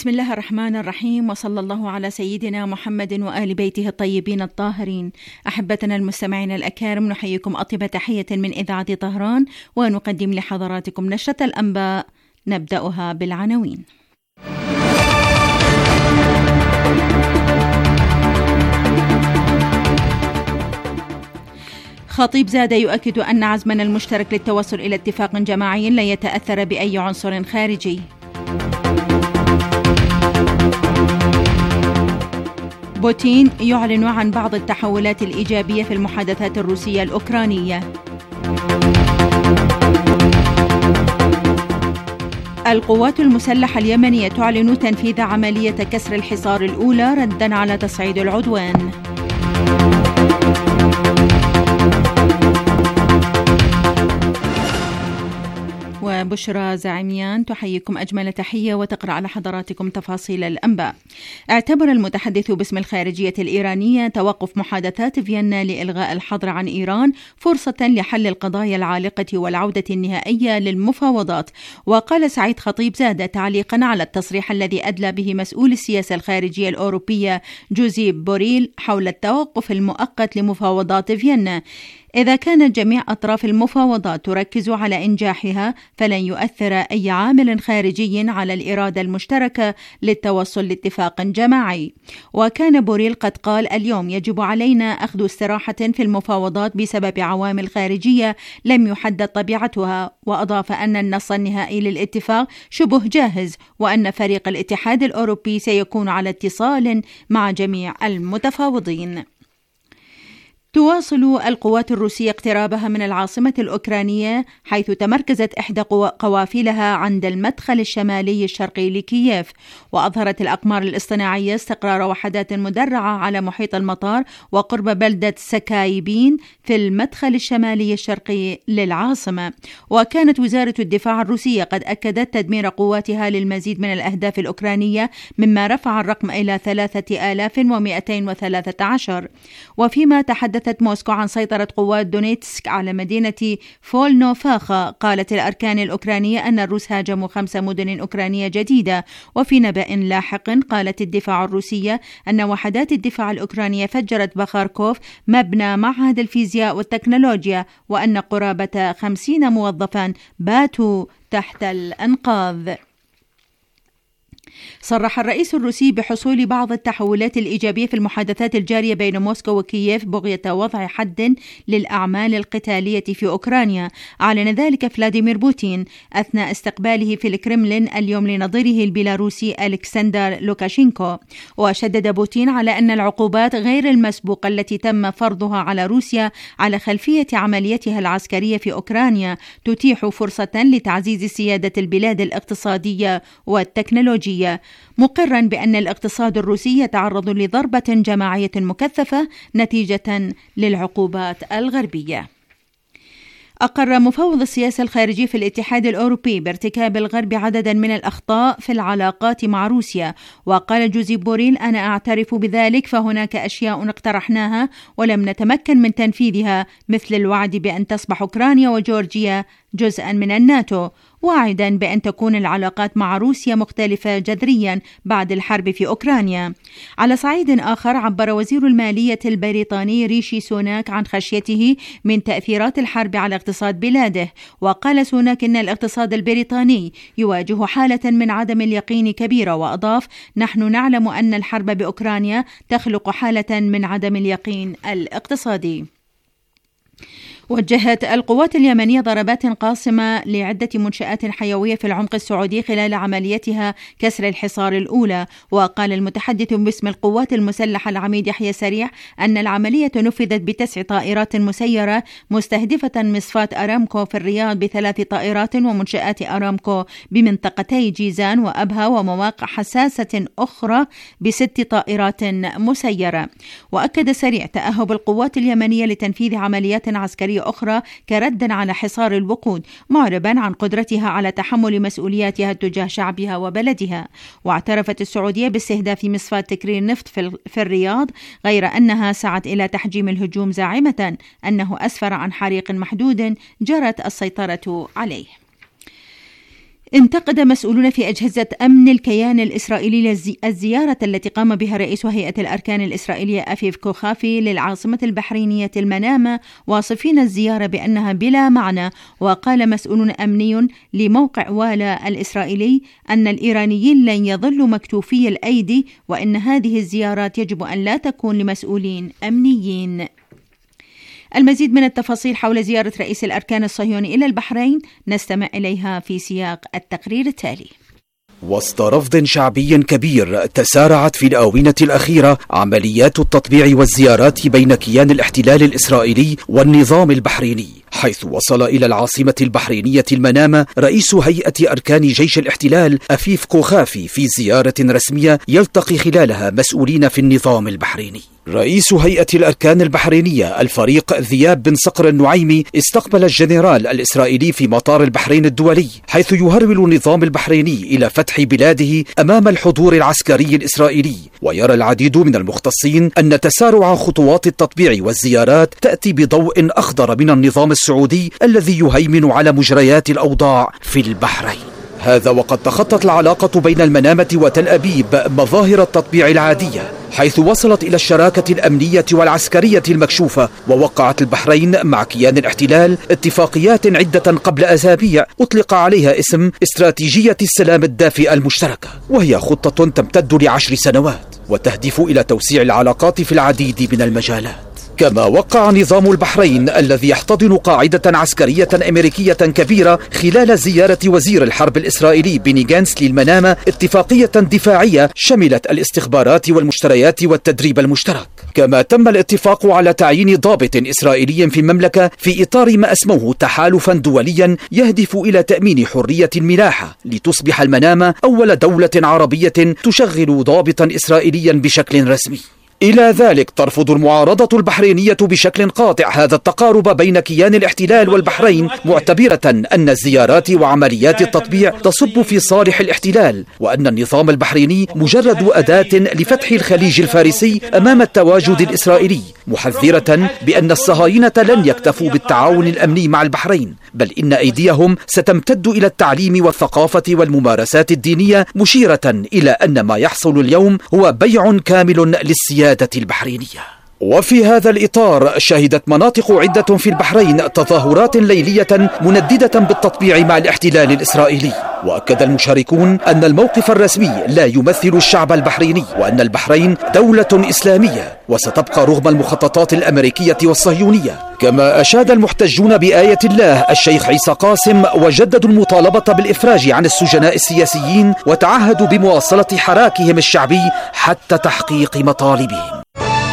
بسم الله الرحمن الرحيم، وصلى الله على سيدنا محمد وآل بيته الطيبين الطاهرين. أحبتنا المستمعين الأكارم، نحييكم أطيب تحية من إذاعة طهران، ونقدم لحضراتكم نشرة الأنباء نبدأها بالعناوين. خطيب زاد يؤكد أن عزمنا المشترك للتوصل إلى اتفاق جماعي لا يتأثر بأي عنصر خارجي. بوتين يعلن عن بعض التحولات الإيجابية في المحادثات الروسية الأوكرانية. القوات المسلحة اليمنية تعلن تنفيذ عملية كسر الحصار الأولى ردا على تصعيد العدوان. وبشرى زعيميان تحييكم أجمل تحية وتقرأ على حضراتكم تفاصيل الأنباء. اعتبر المتحدث باسم الخارجية الإيرانية توقف محادثات فيينا لإلغاء الحظر عن إيران فرصة لحل القضايا العالقة والعودة النهائية للمفاوضات. وقال سعيد خطيب زاد تعليقا على التصريح الذي أدلى به مسؤول السياسة الخارجية الأوروبية جوزيب بوريل حول التوقف المؤقت لمفاوضات فيينا: إذا كانت جميع أطراف المفاوضات تركز على إنجاحها فلن يؤثر أي عامل خارجي على الإرادة المشتركة للتوصل لاتفاق جماعي. وكان بوريل قد قال: اليوم يجب علينا أخذ استراحة في المفاوضات بسبب عوامل خارجية لم يحدد طبيعتها. وأضاف أن النص النهائي للاتفاق شبه جاهز، وأن فريق الاتحاد الأوروبي سيكون على اتصال مع جميع المتفاوضين. تواصل القوات الروسية اقترابها من العاصمة الأوكرانية، حيث تمركزت إحدى قوافلها عند المدخل الشمالي الشرقي لكييف. وأظهرت الأقمار الاصطناعية استقرار وحدات مدرعة على محيط المطار وقرب بلدة سكايبين في المدخل الشمالي الشرقي للعاصمة. وكانت وزارة الدفاع الروسية قد أكدت تدمير قواتها للمزيد من الأهداف الأوكرانية، مما رفع الرقم إلى 3213. وفيما تحدثت موسكو عن سيطرة قوات دونيتسك على مدينة فولنوفاخا، قالت الأركان الأوكرانية أن الروس هاجموا 5 مدن أوكرانية جديدة. وفي نبأ لاحق قالت الدفاع الروسية أن وحدات الدفاع الأوكرانية فجرت بخاركوف، مبنى معهد الفيزياء والتكنولوجيا، وأن قرابة 50 موظفا باتوا تحت الأنقاض. صرح الرئيس الروسي بحصول بعض التحولات الإيجابية في المحادثات الجارية بين موسكو وكييف بغية وضع حد للأعمال القتالية في أوكرانيا. أعلن ذلك فلاديمير بوتين أثناء استقباله في الكرملين اليوم لنظيره البيلاروسي ألكسندر لوكاشينكو. وشدد بوتين على أن العقوبات غير المسبوقة التي تم فرضها على روسيا على خلفية عمليتها العسكرية في أوكرانيا تتيح فرصة لتعزيز سيادة البلاد الاقتصادية والتكنولوجية، مقرا بأن الاقتصاد الروسي يتعرض لضربة جماعية مكثفة نتيجة للعقوبات الغربية. أقر مفوض السياسة الخارجية في الاتحاد الأوروبي بارتكاب الغرب عددا من الأخطاء في العلاقات مع روسيا. وقال جوزيب بوريل: أنا أعترف بذلك، فهناك أشياء اقترحناها ولم نتمكن من تنفيذها، مثل الوعد بأن تصبح أوكرانيا وجورجيا جزءا من الناتو، واعدا بأن تكون العلاقات مع روسيا مختلفة جذريا بعد الحرب في أوكرانيا. على صعيد آخر، عبر وزير المالية البريطاني ريشي سوناك عن خشيته من تأثيرات الحرب على اقتصاد بلاده. وقال سوناك إن الاقتصاد البريطاني يواجه حالة من عدم اليقين كبيرة، وأضاف: نحن نعلم أن الحرب بأوكرانيا تخلق حالة من عدم اليقين الاقتصادي. وجهت القوات اليمنية ضربات قاصمة لعدة منشآت حيوية في العمق السعودي خلال عمليتها كسر الحصار الأولى. وقال المتحدث باسم القوات المسلحة العميد يحيى سريع أن العملية نفذت ب9 طائرات مسيرة مستهدفة مصفاة أرامكو في الرياض ب3 طائرات، ومنشآت أرامكو بمنطقتي جيزان وأبها ومواقع حساسة أخرى ب6 طائرات مسيرة. وأكد سريع تأهب القوات اليمنية لتنفيذ عمليات عسكرية أخرى كرد على حصار الوقود، معربا عن قدرتها على تحمل مسؤولياتها تجاه شعبها وبلدها. واعترفت السعودية باستهداف مصفاة تكرير نفط في الرياض، غير أنها سعت إلى تحجيم الهجوم زاعمة أنه أسفر عن حريق محدود جرت السيطرة عليه. انتقد مسؤولون في أجهزة أمن الكيان الإسرائيلي الزيارة التي قام بها رئيس هيئة الأركان الإسرائيلية أفيف كوخافي للعاصمة البحرينية المنامة، واصفين الزيارة بأنها بلا معنى. وقال مسؤول أمني لموقع والا الإسرائيلي أن الإيرانيين لن يظلوا مكتوفي الأيدي، وأن هذه الزيارات يجب أن لا تكون لمسؤولين أمنيين. المزيد من التفاصيل حول زيارة رئيس الأركان الصهيوني إلى البحرين نستمع إليها في سياق التقرير التالي. وسط رفض شعبي كبير تسارعت في الآونة الأخيرة عمليات التطبيع والزيارات بين كيان الاحتلال الإسرائيلي والنظام البحريني، حيث وصل إلى العاصمة البحرينية المنامة رئيس هيئة أركان جيش الاحتلال أفيف كوخافي في زيارة رسمية يلتقي خلالها مسؤولين في النظام البحريني. رئيس هيئة الأركان البحرينية الفريق ذياب بن صقر النعيمي استقبل الجنرال الإسرائيلي في مطار البحرين الدولي، حيث يهرول النظام البحريني إلى فتح بلاده أمام الحضور العسكري الإسرائيلي. ويرى العديد من المختصين أن تسارع خطوات التطبيع والزيارات تأتي بضوء أخضر من النظام السعودي الذي يهيمن على مجريات الأوضاع في البحرين. هذا وقد تخطت العلاقة بين المنامة وتل أبيب مظاهر التطبيع العادية، حيث وصلت إلى الشراكة الأمنية والعسكرية المكشوفة. ووقعت البحرين مع كيان الاحتلال اتفاقيات عدة قبل أسابيع أطلق عليها اسم استراتيجية السلام الدافئة المشتركة، وهي خطة تمتد ل10 سنوات وتهدف إلى توسيع العلاقات في العديد من المجالات. كما وقع نظام البحرين الذي يحتضن قاعدة عسكرية أمريكية كبيرة خلال زيارة وزير الحرب الإسرائيلي بيني جانتس للمنامة اتفاقية دفاعية شملت الاستخبارات والمشتريات والتدريب المشترك. كما تم الاتفاق على تعيين ضابط إسرائيلي في المملكة في إطار ما أسموه تحالفا دوليا يهدف إلى تأمين حرية الملاحة، لتصبح المنامة أول دولة عربية تشغل ضابطا إسرائيليا بشكل رسمي. إلى ذلك ترفض المعارضة البحرينية بشكل قاطع هذا التقارب بين كيان الاحتلال والبحرين، معتبرة أن الزيارات وعمليات التطبيع تصب في صالح الاحتلال، وأن النظام البحريني مجرد أداة لفتح الخليج الفارسي أمام التواجد الإسرائيلي، محذرة بأن الصهاينة لن يكتفوا بالتعاون الأمني مع البحرين، بل إن أيديهم ستمتد إلى التعليم والثقافة والممارسات الدينية، مشيرة إلى أن ما يحصل اليوم هو بيع كامل للسيادة البحرينية. وفي هذا الإطار شهدت مناطق عدة في البحرين تظاهرات ليلية منددة بالتطبيع مع الاحتلال الإسرائيلي. وأكد المشاركون أن الموقف الرسمي لا يمثل الشعب البحريني، وأن البحرين دولة إسلامية وستبقى رغم المخططات الأمريكية والصهيونية. كما أشاد المحتجون بآية الله الشيخ عيسى قاسم وجددوا المطالبة بالإفراج عن السجناء السياسيين، وتعهدوا بمواصلة حراكهم الشعبي حتى تحقيق مطالبهم.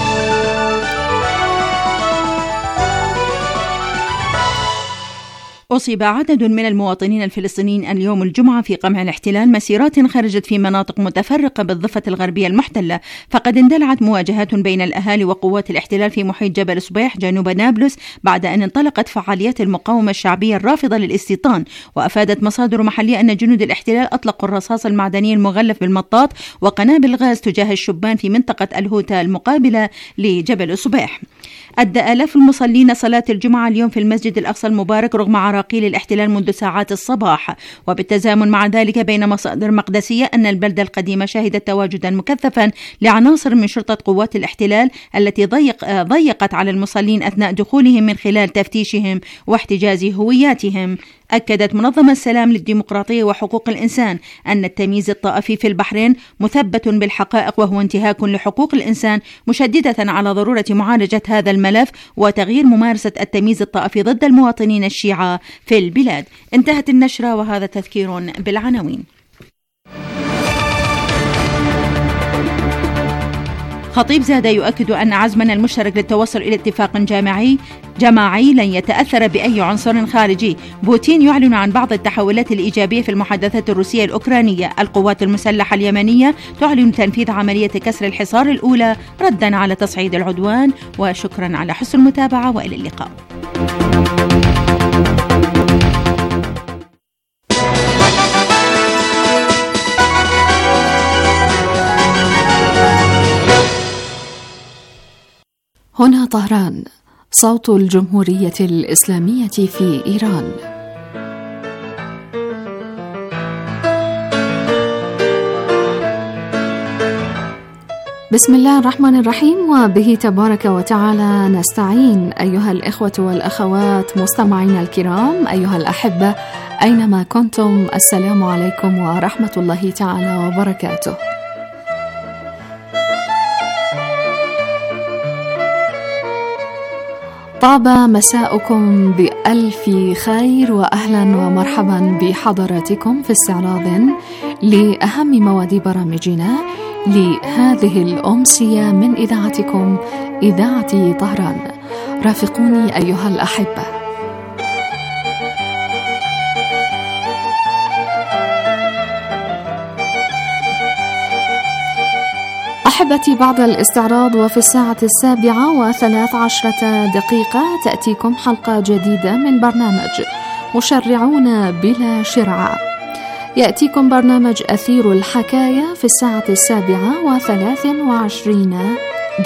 أصيب عدد من المواطنين الفلسطينيين اليوم الجمعة في قمع الاحتلال مسيرات خرجت في مناطق متفرقة بالضفة الغربية المحتلة، فقد اندلعت مواجهات بين الأهالي وقوات الاحتلال في محيط جبل صبيح جنوب نابلس بعد أن انطلقت فعاليات المقاومة الشعبية الرافضة للاستيطان. وأفادت مصادر محلية أن جنود الاحتلال أطلقوا الرصاص المعدني المغلف بالمطاط وقنابل غاز تجاه الشبان في منطقة الهوتا المقابلة لجبل صبيح. أدى آلاف المصلين صلاة الجمعة اليوم في المسجد الأقصى المبارك رغم عراقيل الاحتلال منذ ساعات الصباح. وبالتزامن مع ذلك بين مصادر مقدسية أن البلدة القديمة شهدت تواجدا مكثفا لعناصر من شرطة قوات الاحتلال التي ضيقت على المصلين أثناء دخولهم من خلال تفتيشهم واحتجاز هوياتهم. أكدت منظمة السلام للديمقراطية وحقوق الإنسان أن التمييز الطائفي في البحرين مثبت بالحقائق وهو انتهاك لحقوق الإنسان، مشددة على ضرورة معالجة هذا الملف وتغيير ممارسة التمييز الطائفي ضد المواطنين الشيعة في البلاد. انتهت النشرة وهذا تذكير بالعناوين. خطيب زادة يؤكد أن عزمنا المشترك للتوصل إلى اتفاق جماعي لن يتأثر بأي عنصر خارجي. بوتين يعلن عن بعض التحولات الإيجابية في المحادثات الروسية الأوكرانية. القوات المسلحة اليمنية تعلن تنفيذ عملية كسر الحصار الأولى ردا على تصعيد العدوان. وشكرا على حسن المتابعة وإلى اللقاء. هنا طهران، صوت الجمهورية الإسلامية في إيران. بسم الله الرحمن الرحيم، وبه تبارك وتعالى نستعين. أيها الإخوة والأخوات مستمعين الكرام، أيها الأحبة أينما كنتم، السلام عليكم ورحمة الله تعالى وبركاته. طاب مساؤكم بألف خير، وأهلا ومرحبا بحضراتكم في استعراض لأهم مواد برامجنا لهذه الأمسية من إذاعتكم إذاعة طهران. رافقوني أيها الأحبة. أحبتي، بعد الاستعراض وفي 7:13 تأتيكم حلقة جديدة من برنامج مشرعون بلا شرعة. يأتيكم برنامج أثير الحكاية في 7:23.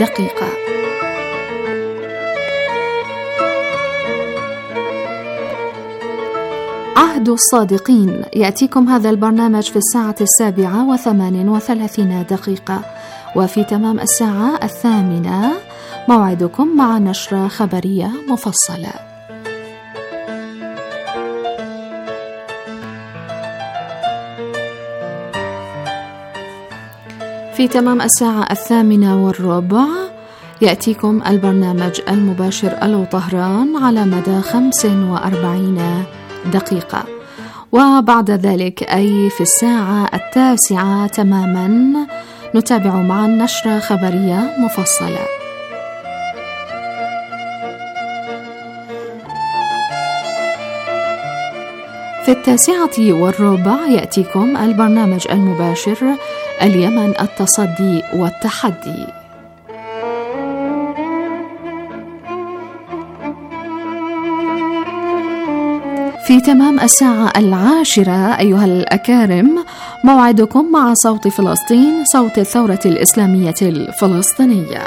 عهد الصادقين. يأتيكم هذا البرنامج في 7:38. وفي تمام 8:00 موعدكم مع نشرة خبرية مفصلة. في تمام 8:10 يأتيكم البرنامج المباشر ألو طهران على مدى 45 دقيقة. وبعد ذلك أي في 9:00 تماما نتابع معا نشرة خبرية مفصلة. في 9:15 يأتيكم البرنامج المباشر اليمن التصدي والتحدي. في تمام 10:00 أيها الأكارم موعدكم مع صوت فلسطين، صوت الثورة الإسلامية الفلسطينية.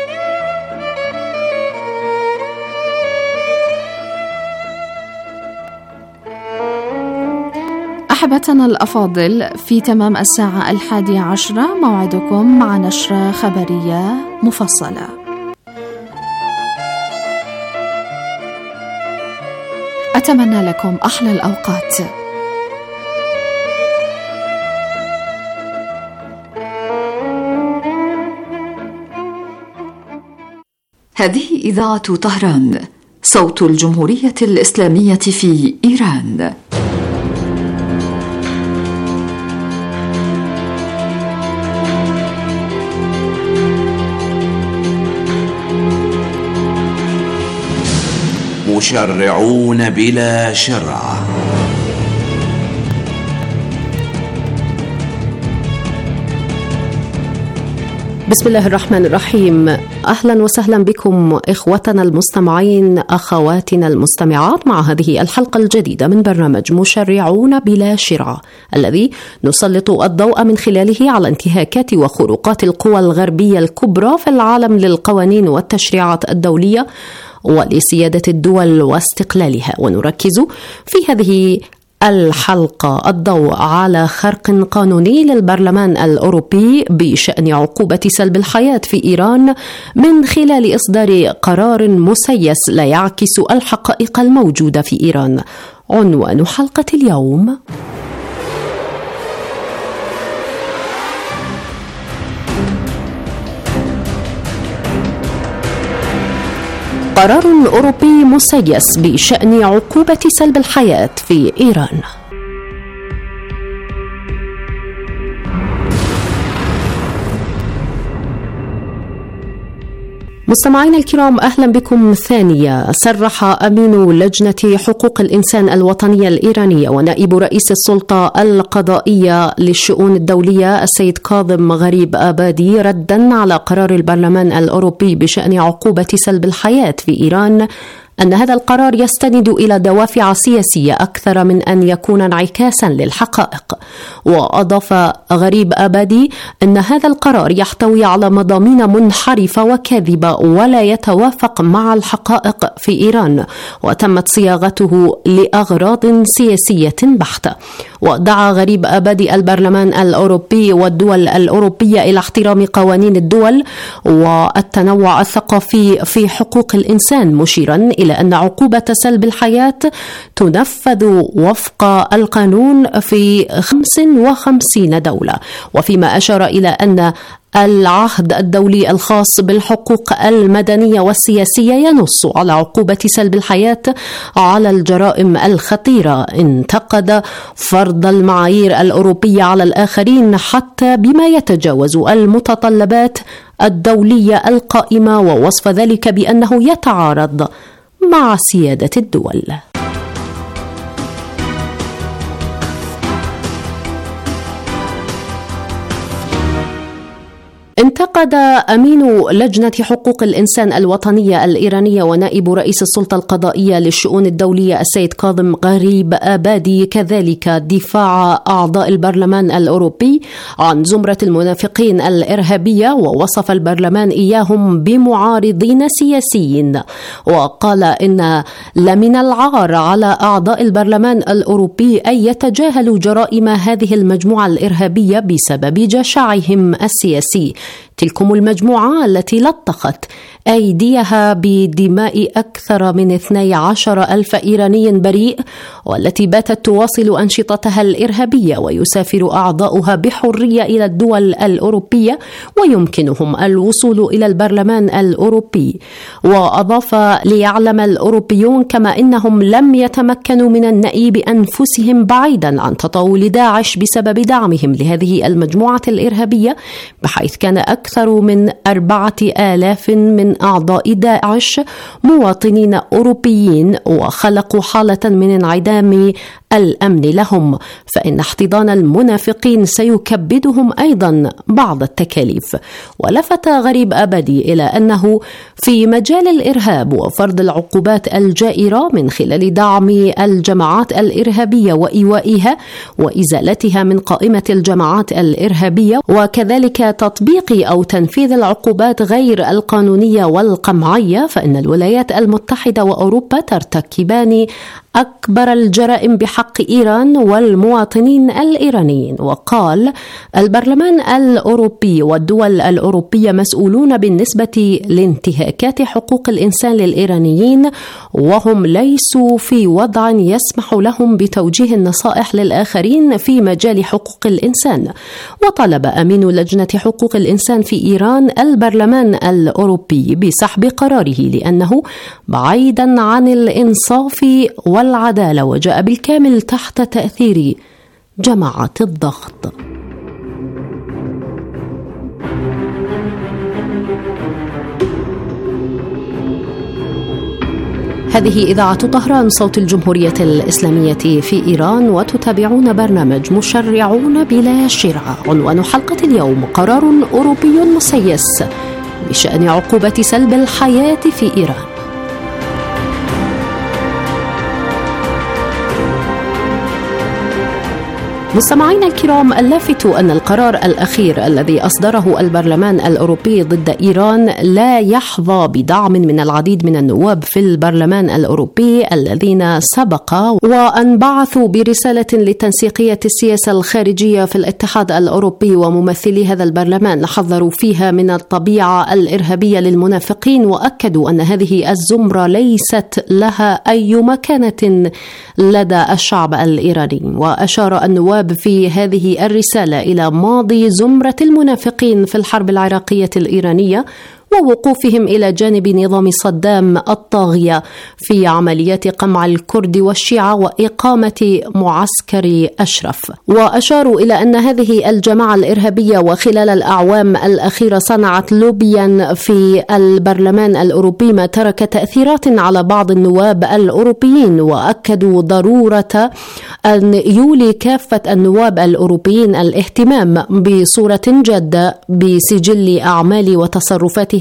أحبتنا الأفاضل، في تمام 11:00 موعدكم مع نشرة خبرية مفصلة. أتمنى لكم أحلى الأوقات. هذه إذاعة طهران، صوت الجمهورية الإسلامية في إيران. مشرعون بلا شرع. بسم الله الرحمن الرحيم. أهلا وسهلا بكم إخوتنا المستمعين، أخواتنا المستمعات، مع هذه الحلقة الجديدة من برنامج مشرعون بلا شرع، الذي نسلط الضوء من خلاله على انتهاكات وخروقات القوى الغربية الكبرى في العالم للقوانين والتشريعات الدولية ولسيادة الدول واستقلالها. ونركز في هذه الحلقة الضوء على خرق قانوني للبرلمان الأوروبي بشأن عقوبة سلب الحياة في إيران من خلال إصدار قرار مسيس لا يعكس الحقائق الموجودة في إيران. عنوان حلقة اليوم: قرار أوروبي مسيس بشأن عقوبة سلب الحياة في إيران. مستمعينا الكرام، أهلا بكم ثانية. صرح أمين لجنة حقوق الإنسان الوطنية الإيرانية ونائب رئيس السلطة القضائية للشؤون الدولية السيد كاظم غريب آبادي ردا على قرار البرلمان الأوروبي بشأن عقوبة سلب الحياة في إيران أن هذا القرار يستند إلى دوافع سياسية أكثر من أن يكون انعكاسا للحقائق. وأضاف غريب أبادي أن هذا القرار يحتوي على مضامين منحرفة وكاذبة ولا يتوافق مع الحقائق في إيران، وتمت صياغته لأغراض سياسية بحتة. ودعا غريب أبادي البرلمان الأوروبي والدول الأوروبية إلى احترام قوانين الدول والتنوع الثقافي في حقوق الإنسان، مشيرا إلى أن عقوبة سلب الحياة تنفذ وفق القانون في 55 دولة. وفيما أشار إلى أن العهد الدولي الخاص بالحقوق المدنية والسياسية ينص على عقوبة سلب الحياة على الجرائم الخطيرة، انتقد فرض المعايير الأوروبية على الآخرين حتى بما يتجاوز المتطلبات الدولية القائمة، ووصف ذلك بأنه يتعارض مع سيادة الدول. انتقد أمين لجنة حقوق الإنسان الوطنية الإيرانية ونائب رئيس السلطة القضائية للشؤون الدولية السيد كاظم غريب أبادي كذلك دفاع أعضاء البرلمان الأوروبي عن زمرة المنافقين الإرهابية، ووصف البرلمان إياهم بمعارضين سياسيين، وقال إن لمن العار على أعضاء البرلمان الأوروبي أن يتجاهلوا جرائم هذه المجموعة الإرهابية بسبب جشعهم السياسي. تلكم المجموعة التي لطخت أيديها بدماء أكثر من 12,000 إيراني بريء، والتي باتت تواصل أنشطتها الإرهابية، ويسافر أعضاؤها بحرية إلى الدول الأوروبية ويمكنهم الوصول إلى البرلمان الأوروبي. وأضاف: ليعلم الأوروبيون كما إنهم لم يتمكنوا من النأي بأنفسهم بعيدا عن تطاول داعش بسبب دعمهم لهذه المجموعة الإرهابية، بحيث كان أكثر من 4,000 من أعضاء داعش مواطنين أوروبيين، وخلقوا حالة من انعدام الأمن لهم، فإن احتضان المنافقين سيكبدهم أيضا بعض التكاليف. ولفت غريب أبادي إلى أنه في مجال الإرهاب وفرض العقوبات الجائرة من خلال دعم الجماعات الإرهابية وإيوائها وإزالتها من قائمة الجماعات الإرهابية، وكذلك تطبيق أو تنفيذ العقوبات غير القانونية والقمعية، فإن الولايات المتحدة وأوروبا ترتكبان أكبر الجرائم بحق إيران والمواطنين الإيرانيين. وقال: البرلمان الأوروبي والدول الأوروبية مسؤولون بالنسبة لانتهاكات حقوق الإنسان للإيرانيين، وهم ليسوا في وضع يسمح لهم بتوجيه النصائح للآخرين في مجال حقوق الإنسان. وطلب أمين لجنة حقوق الإنسان في إيران البرلمان الأوروبي بسحب قراره لأنه بعيدا عن الإنصاف والعدالة، وجاء بالكامل تحت تأثير جماعة الضغط. هذه إذاعة طهران صوت الجمهورية الإسلامية في إيران، وتتابعون برنامج مشرعون بلا شرعة. عنوان حلقة اليوم: قرار أوروبي مسيس بشأن عقوبة سلب الحياة في إيران. مستمعينا الكرام، اللافت أن القرار الأخير الذي أصدره البرلمان الأوروبي ضد إيران لا يحظى بدعم من العديد من النواب في البرلمان الأوروبي الذين سبق وأن بعثوا برسالة لتنسيقية السياسة الخارجية في الاتحاد الأوروبي، وممثلي هذا البرلمان حذروا فيها من الطبيعة الإرهابية للمنافقين، وأكدوا أن هذه الزمرة ليست لها أي مكانة لدى الشعب الإيراني. وأشار النواب في هذه الرسالة إلى ماضي زمرة المنافقين في الحرب العراقية الإيرانية، ووقوفهم إلى جانب نظام صدام الطاغية في عمليات قمع الكرد والشيعة وإقامة معسكر أشرف. وأشاروا إلى أن هذه الجماعة الإرهابية وخلال الأعوام الأخيرة صنعت لوبيا في البرلمان الأوروبي ما ترك تأثيرات على بعض النواب الأوروبيين، وأكدوا ضرورة أن يولي كافة النواب الأوروبيين الاهتمام بصورة جادة بسجل أعمال وتصرفات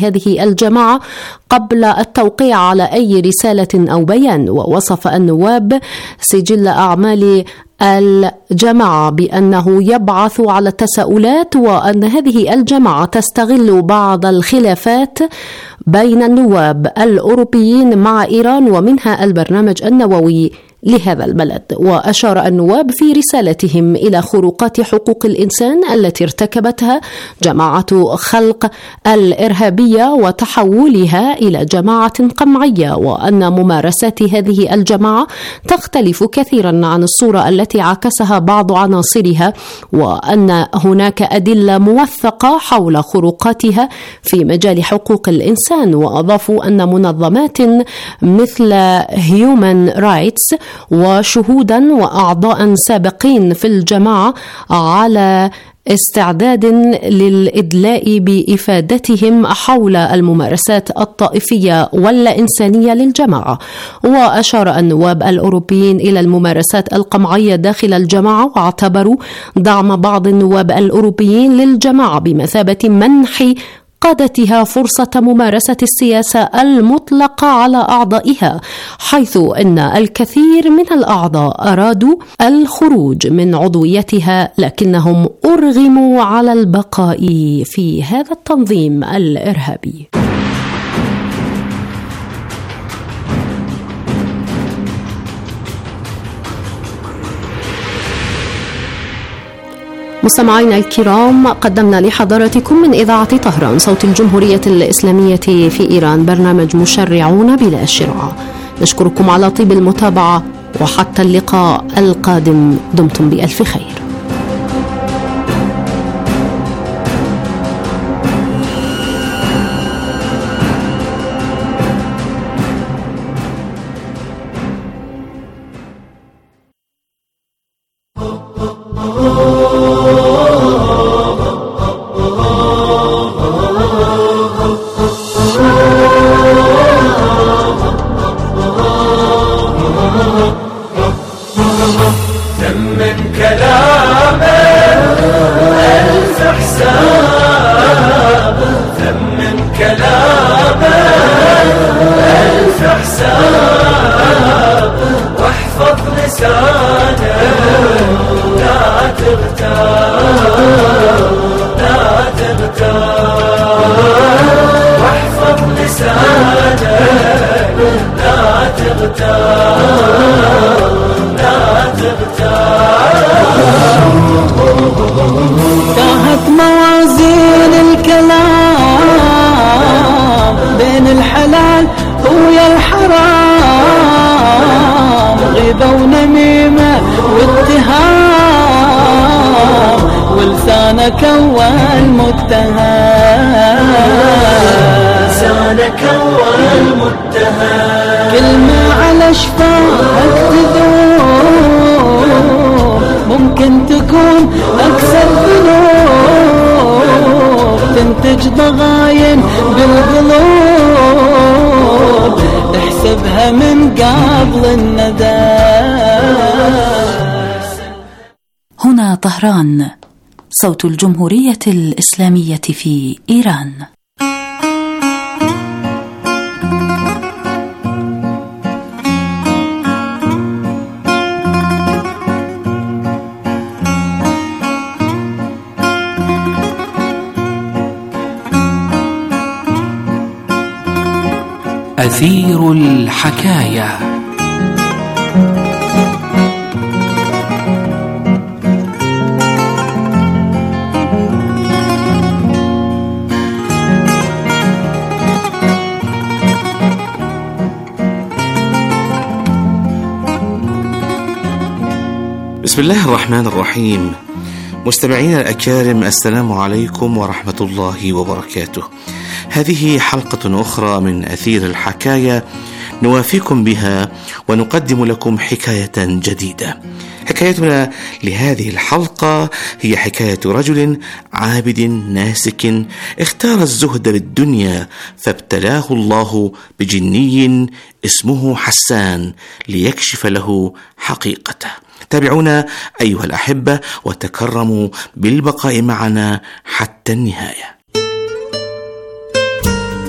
هذه الجماعة قبل التوقيع على أي رسالة أو بيان. ووصف النواب سجل أعمال الجماعة بأنه يبعث على التساؤلات، وأن هذه الجماعة تستغل بعض الخلافات بين النواب الأوروبيين مع إيران ومنها البرنامج النووي لهذا البلد. وأشار النواب في رسالتهم إلى خروقات حقوق الإنسان التي ارتكبتها جماعة خلق الإرهابية وتحولها إلى جماعة قمعية، وأن ممارسات هذه الجماعة تختلف كثيرا عن الصورة التي عكسها بعض عناصرها، وأن هناك أدلة موثقة حول خروقاتها في مجال حقوق الإنسان. وأضافوا أن منظمات مثل هيومن رايتس وشهودا وأعضاء سابقين في الجماعة على استعداد للإدلاء بإفادتهم حول الممارسات الطائفية والإنسانية للجماعة. وأشار النواب الأوروبيين إلى الممارسات القمعية داخل الجماعة، واعتبروا دعم بعض النواب الأوروبيين للجماعة بمثابة منح قادتها فرصة ممارسة السياسة المطلقة على أعضائها، حيث أن الكثير من الأعضاء أرادوا الخروج من عضويتها لكنهم أرغموا على البقاء في هذا التنظيم الإرهابي. مستمعينا الكرام، قدمنا لحضراتكم من إذاعة طهران صوت الجمهورية الإسلامية في إيران برنامج مشرعون بلا شرع. نشكركم على طيب المتابعة، وحتى اللقاء القادم دمتم بألف خير. تاهت موازين الكلام بين الحلال ويا الحرام، غيبة ونميمة واتهام، ولسانك أول متهم، لسانك أول متهم، كلمة على شفاهك تذوب، ممكن تكون أكثر ذنوب، تنتج ضغاين بالقلوب، احسبها من قبل النداس. هنا طهران صوت الجمهورية الإسلامية في إيران. أثير الحكاية. بسم الله الرحمن الرحيم. مستمعينا الأكارم، السلام عليكم ورحمة الله وبركاته. هذه حلقة أخرى من أثير الحكاية نوافيكم بها ونقدم لكم حكاية جديدة. حكايتنا لهذه الحلقة هي حكاية رجل عابد ناسك اختار الزهد بالدنيا، فابتلاه الله بجني اسمه حسان ليكشف له حقيقته. تابعونا أيها الأحبة وتكرموا بالبقاء معنا حتى النهاية.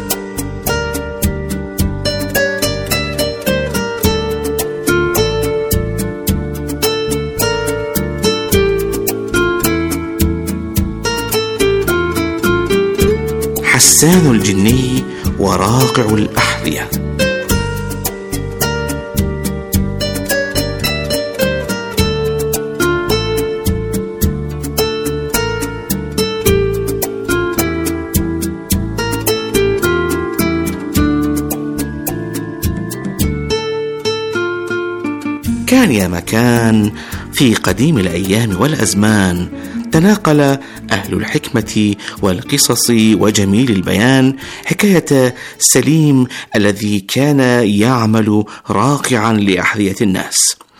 حسان الجني وراقع الأحذية. كان يا مكان في قديم الأيام والأزمان تناقل أهل الحكمة والقصص وجميل البيان حكاية سليم الذي كان يعمل راقعا لأحذية الناس،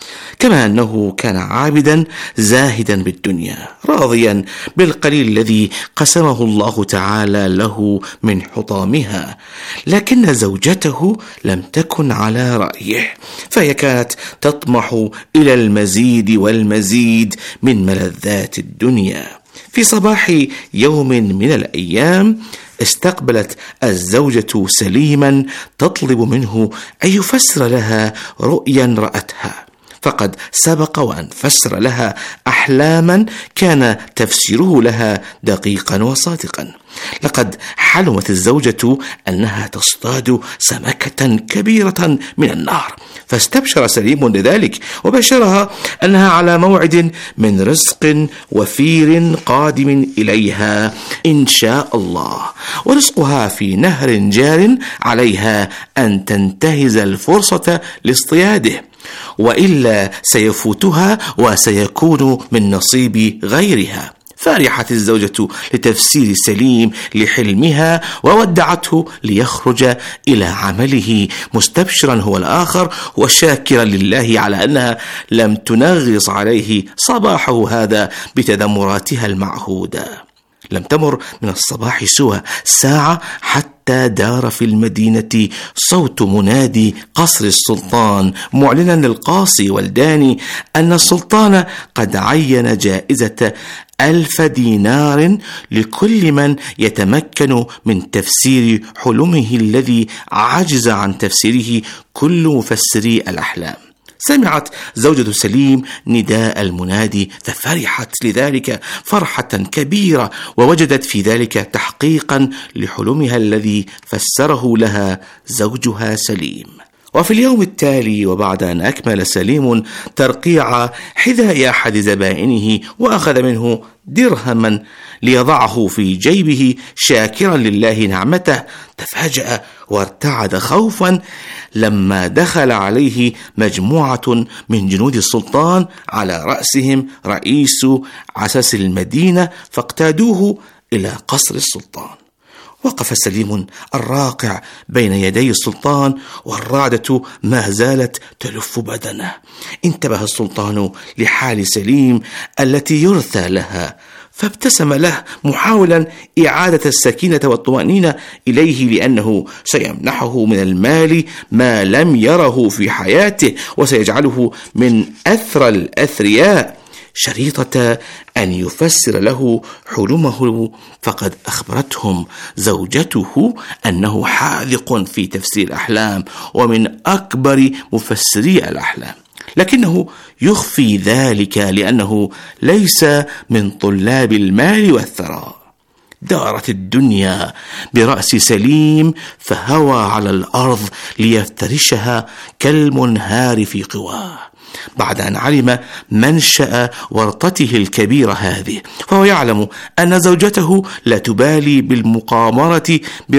كما أنه كان عابدا زاهدا بالدنيا راضيا بالقليل الذي قسمه الله تعالى له من حطامها، لكن زوجته لم تكن على رأيه، فهي كانت تطمح إلى المزيد والمزيد من ملذات الدنيا. في صباح يوم من الأيام استقبلت الزوجة سليما تطلب منه أن يفسر لها رؤيا رأتها، فقد سبق وأن فسر لها أحلاما كان تفسيره لها دقيقا وصادقا. لقد حلمت الزوجة أنها تصطاد سمكة كبيرة من النهر، فاستبشر سليم لذلك وبشرها أنها على موعد من رزق وفير قادم إليها إن شاء الله، ورزقها في نهر جار عليها أن تنتهز الفرصة لاصطياده، وإلا سيفوتها وسيكون من نصيب غيرها. فرحت الزوجة لتفسير سليم لحلمها وودعته ليخرج إلى عمله، مستبشرا هو الآخر وشاكرا لله على أنها لم تنغص عليه صباحه هذا بتذمراتها المعهودة. لم تمر من الصباح سوى ساعة حتى دار في المدينة صوت منادي قصر السلطان معلنا للقاصي والداني أن السلطان قد عين جائزة 1000 دينار لكل من يتمكن من تفسير حلمه الذي عجز عن تفسيره كل مفسري الأحلام. سمعت زوجة سليم نداء المنادي ففرحت لذلك فرحة كبيرة، ووجدت في ذلك تحقيقا لحلمها الذي فسره لها زوجها سليم. وفي اليوم التالي وبعد أن أكمل سليم ترقيع حذاء أحد زبائنه وأخذ منه درهما ليضعه في جيبه شاكرا لله نعمته، تفاجأ وارتعد خوفا لما دخل عليه مجموعة من جنود السلطان على رأسهم رئيس عساس المدينة، فاقتادوه إلى قصر السلطان. وقف سليم الراقع بين يدي السلطان والرعدة ما زالت تلف بدنه. انتبه السلطان لحال سليم التي يرثى لها، فابتسم له محاولا إعادة السكينة والطمأنينة إليه، لأنه سيمنحه من المال ما لم يره في حياته وسيجعله من أثرى الأثرياء، شريطة أن يفسر له حلمه. فقد أخبرتهم زوجته أنه حاذق في تفسير الأحلام ومن أكبر مفسري الأحلام، لكنه يخفي ذلك لأنه ليس من طلاب المال والثراء. دارت الدنيا برأس سليم فهوى على الأرض ليفترشها كالمنهار في قواه، بعد أن علم منشأ ورطته الكبيرة هذه، فهو يعلم أن زوجته لا تبالي بالمقامرة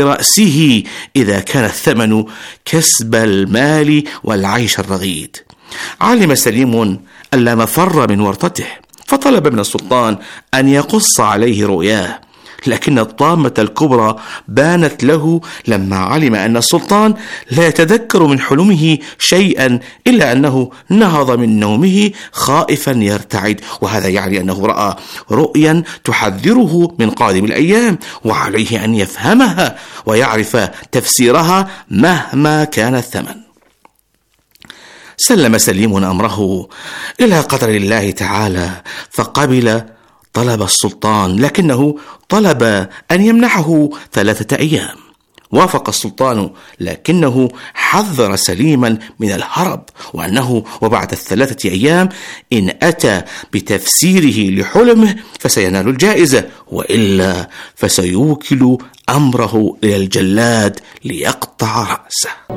برأسه إذا كان الثمن كسب المال والعيش الرغيد. علم سليم أن لا مفر من ورطته، فطلب من السلطان أن يقص عليه رؤياه، لكن الطامة الكبرى بانت له لما علم أن السلطان لا يتذكر من حلمه شيئا إلا أنه نهض من نومه خائفا يرتعد، وهذا يعني أنه رأى رؤيا تحذره من قادم الأيام، وعليه أن يفهمها ويعرف تفسيرها مهما كان الثمن. سلم سليم أمره إلى قدر الله تعالى فقبل طلب السلطان، لكنه طلب أن يمنحه 3 أيام، وافق السلطان، لكنه حذر سليما من الهرب، وأنه وبعد 3 أيام إن أتى بتفسيره لحلمه فسينال الجائزة، وإلا فسيوكل أمره إلى الجلاد ليقطع رأسه.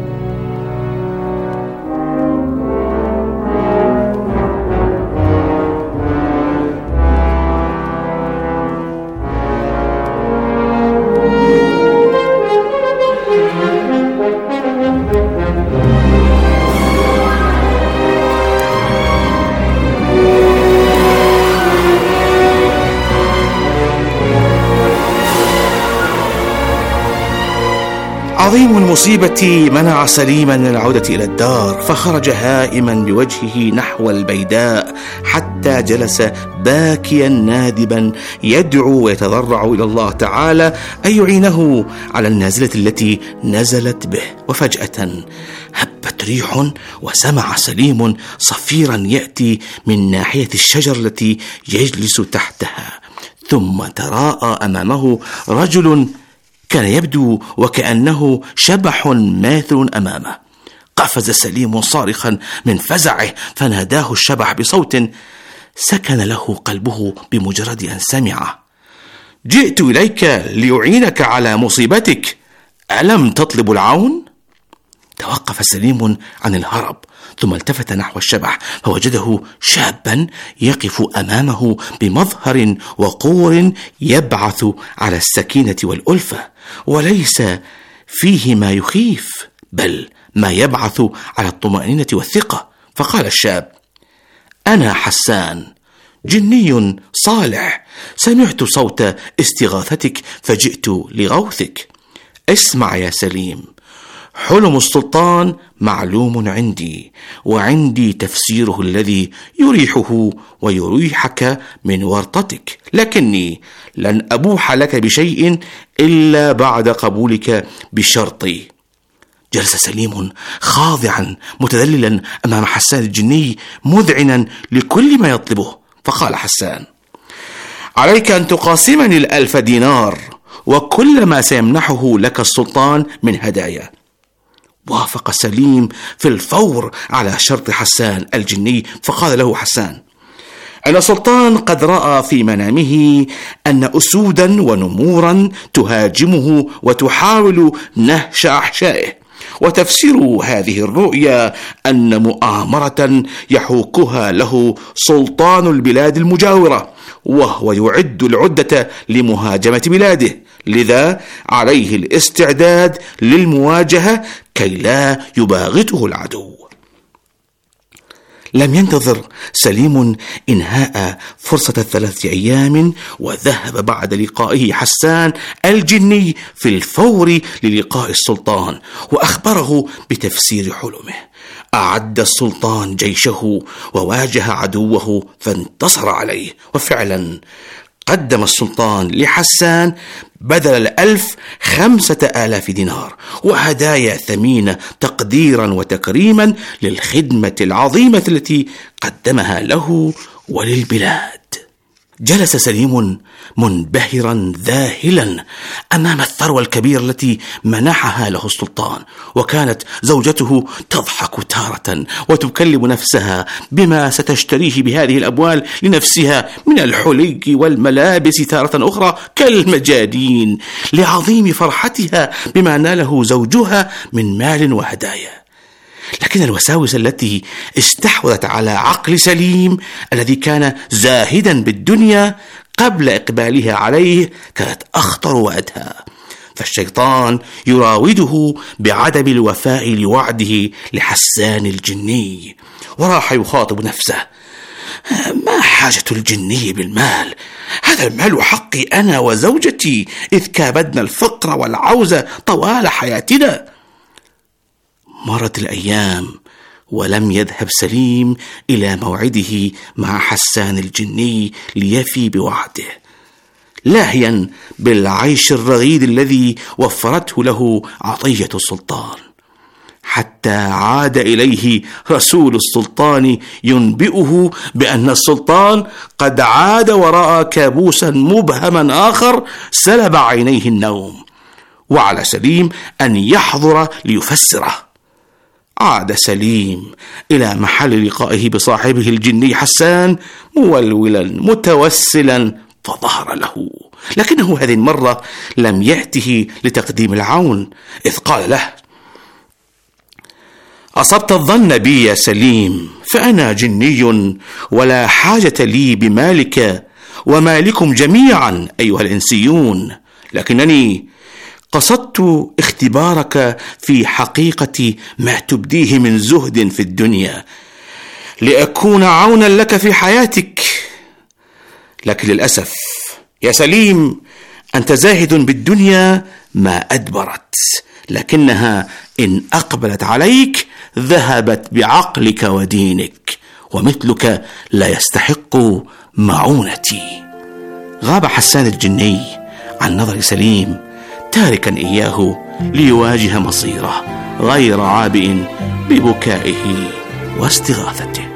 عظيم المصيبة منع سليما من العودة إلى الدار، فخرج هائما بوجهه نحو البيداء حتى جلس باكيا نادبا يدعو ويتضرع إلى الله تعالى أن يعينه على النازلة التي نزلت به. وفجأة هبت ريح وسمع سليم صفيرا يأتي من ناحية الشجر التي يجلس تحتها، ثم تراءى أمامه رجل كان يبدو وكأنه شبح ماثل أمامه. قفز سليم صارخا من فزعه، فناداه الشبح بصوت سكن له قلبه بمجرد أن سمعه: جئت إليك لأعينك على مصيبتك، ألم تطلب العون؟ توقف سليم عن الهرب، ثم التفت نحو الشبح فوجده شابا يقف أمامه بمظهر وقور يبعث على السكينة والألفة، وليس فيه ما يخيف بل ما يبعث على الطمأنينة والثقة. فقال الشاب: أنا حسان، جني صالح، سمعت صوت استغاثتك فجئت لغوثك. اسمع يا سليم، حلم السلطان معلوم عندي، وعندي تفسيره الذي يريحه ويريحك من ورطتك، لكني لن أبوح لك بشيء إلا بعد قبولك بشرطي. جلس سليم خاضعا متذللا أمام حسان الجني مذعنا لكل ما يطلبه. فقال حسان: عليك أن تقاسمني 1000 دينار وكل ما سيمنحه لك السلطان من هدايا. وافق سليم في الفور على شرط حسان الجني، فقال له حسان: أن السلطان قد رأى في منامه أن أسودا ونمورا تهاجمه وتحاول نهش أحشائه، وتفسير هذه الرؤيا أن مؤامرة يحوكها له سلطان البلاد المجاورة، وهو يعد العدة لمهاجمة بلاده، لذا عليه الاستعداد للمواجهة كي لا يباغته العدو. لم ينتظر سليم إنهاء فرصة 3 أيام، وذهب بعد لقائه حسان الجني في الفور للقاء السلطان، وأخبره بتفسير حلمه. أعد السلطان جيشه وواجه عدوه فانتصر عليه، وفعلا قدم السلطان لحسان بدل 1000 5000 دينار وهدايا ثمينة تقديرا وتكريما للخدمة العظيمة التي قدمها له وللبلاد. جلس سليم منبهرا ذاهلا أمام الثروة الكبيرة التي منحها له السلطان، وكانت زوجته تضحك تارة وتكلم نفسها بما ستشتريه بهذه الأموال لنفسها من الحلي والملابس تارة أخرى كالمجانين، لعظيم فرحتها بما ناله زوجها من مال وهدايا. لكن الوساوس التي استحوذت على عقل سليم الذي كان زاهدا بالدنيا قبل إقبالها عليه كانت أخطر وأدهى، فالشيطان يراوده بعدم الوفاء لوعده لحسان الجني، وراح يخاطب نفسه: ما حاجة الجني بالمال؟ هذا المال حقي أنا وزوجتي إذ كابدنا الفقر والعوز طوال حياتنا. مرت الأيام ولم يذهب سليم إلى موعده مع حسان الجني ليفي بوعده، لاهيا بالعيش الرغيد الذي وفرته له عطية السلطان، حتى عاد إليه رسول السلطان ينبئه بأن السلطان قد عاد ورأى كابوسا مبهما آخر سلب عينيه النوم، وعلى سليم أن يحضر ليفسره. عاد سليم إلى محل لقائه بصاحبه الجني حسان مولولا متوسلا، فظهر له، لكنه هذه المرة لم يأته لتقديم العون، إذ قال له: أصبت الظن بي يا سليم، فأنا جني ولا حاجة لي بمالك ومالكم جميعا أيها الإنسيون، لكنني قصدت اختبارك في حقيقة ما تبديه من زهد في الدنيا لأكون عونا لك في حياتك. لكن للأسف يا سليم أنت زاهد بالدنيا ما أدبرت، لكنها إن أقبلت عليك ذهبت بعقلك ودينك، ومثلك لا يستحق معونتي. غاب حسان الجني عن نظر سليم، تاركا إياه ليواجه مصيره غير عابئ ببكائه واستغاثته.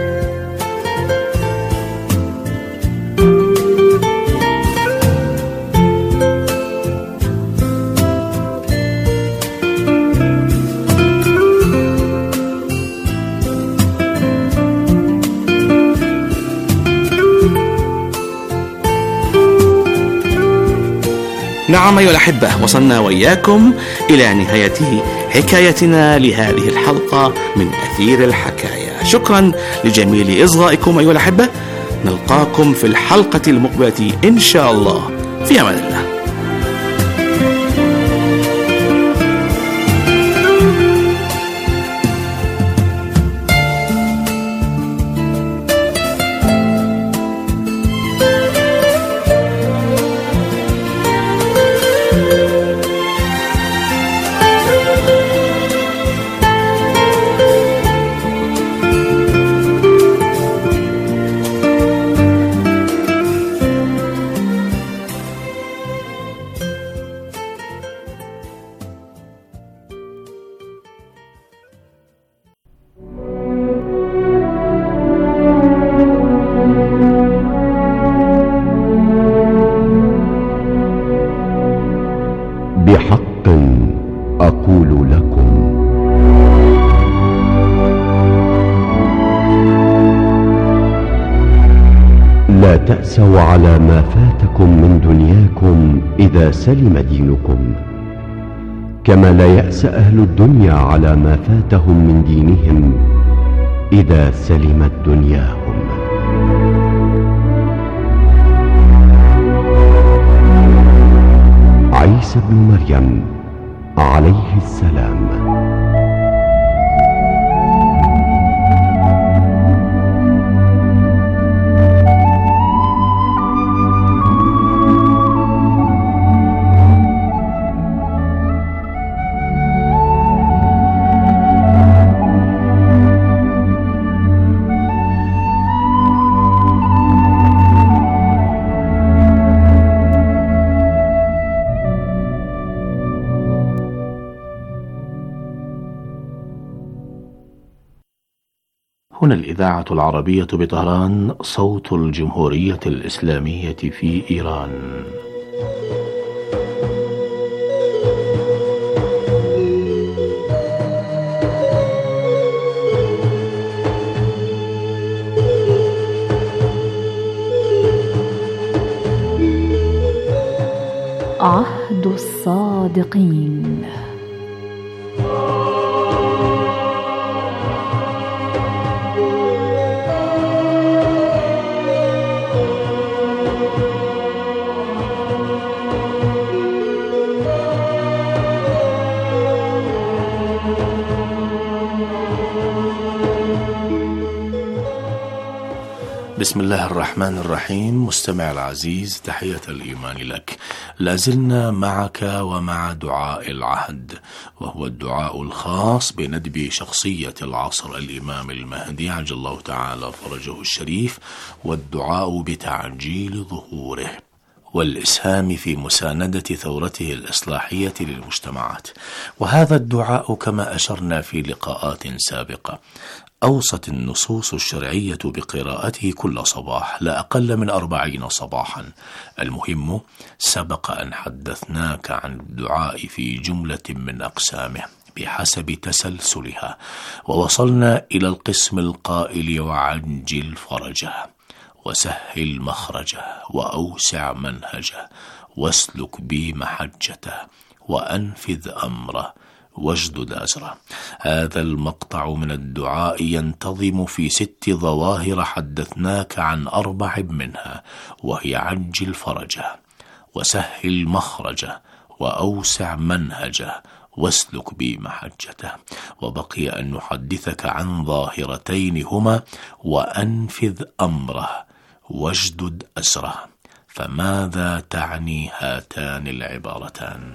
نعم أيها الأحبة، وصلنا وإياكم إلى نهاية حكايتنا لهذه الحلقة من أثير الحكاية. شكرا لجميل إصغائكم أيها الأحبة، نلقاكم في الحلقة المقبلة إن شاء الله، في أمان الله. بحق أقول لكم: لا تأسوا على ما فاتكم من دنياكم إذا سلم دينكم، كما لا يأس أهل الدنيا على ما فاتهم من دينهم إذا سلمت دنياهم. عيسى ابن مريم عليه السلام. هنا الإذاعة العربية بطهران، صوت الجمهورية الإسلامية في إيران. عهد الصادقين. بسم الله الرحمن الرحيم. مستمع العزيز، تحية الإيمان لك. لازلنا معك ومع دعاء العهد، وهو الدعاء الخاص بندب شخصية العصر الإمام المهدي عجل الله تعالى فرجه الشريف، والدعاء بتعجيل ظهوره. والإسهام في مساندة ثورته الإصلاحية للمجتمعات. وهذا الدعاء كما أشرنا في لقاءات سابقة أوصت النصوص الشرعية بقراءته كل صباح لا أقل من 40 صباحا. المهم سبق أن حدثناك عن الدعاء في جملة من أقسامه بحسب تسلسلها، ووصلنا إلى القسم القائل وعجل فرجه وسهل مخرجه وأوسع منهجه واسلك بي محجته وأنفذ أمره واجدد أزره. هذا المقطع من الدعاء ينتظم في 6 ظواهر حدثناك عن 4 منها، وهي عجل فرجه وسهل مخرجه وأوسع منهجه واسلك بي محجته. وبقي أن نحدثك عن ظاهرتين هما وأنفذ أمره واجدد أزره. فماذا تعني هاتان العبارتان؟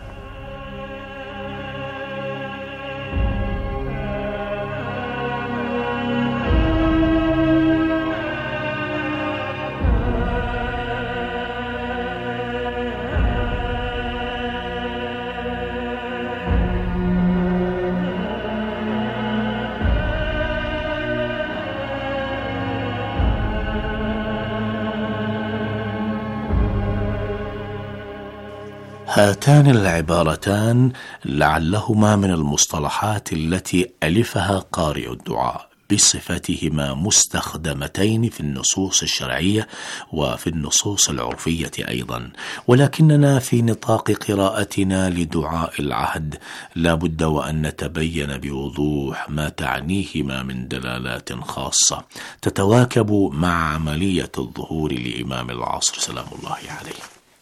هاتان العبارتان لعلهما من المصطلحات التي ألفها قارئ الدعاء بصفتهما مستخدمتين في النصوص الشرعية وفي النصوص العرفية أيضا، ولكننا في نطاق قراءتنا لدعاء العهد لا بد وأن نتبين بوضوح ما تعنيهما من دلالات خاصة تتواكب مع عملية الظهور لإمام العصر سلام الله عليه.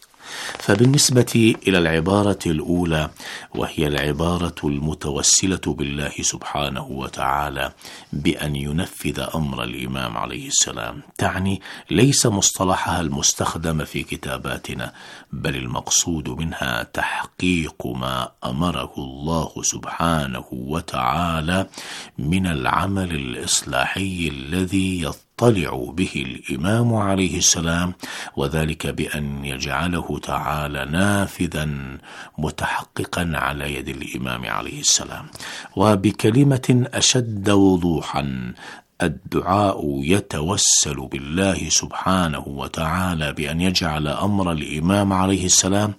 فبالنسبة إلى العبارة الأولى، وهي العبارة المتوسلة بالله سبحانه وتعالى بأن ينفذ أمر الإمام عليه السلام، تعني ليس مصطلحها المستخدم في كتاباتنا، بل المقصود منها تحقيق ما أمره الله سبحانه وتعالى من العمل الإصلاحي الذي يطلع به الإمام عليه السلام، وذلك بأن يجعله تعالى نافذا متحققا على يد الإمام عليه السلام. وبكلمة أشد وضوحا، الدعاء يتوسل بالله سبحانه وتعالى بأن يجعل أمر الإمام عليه السلام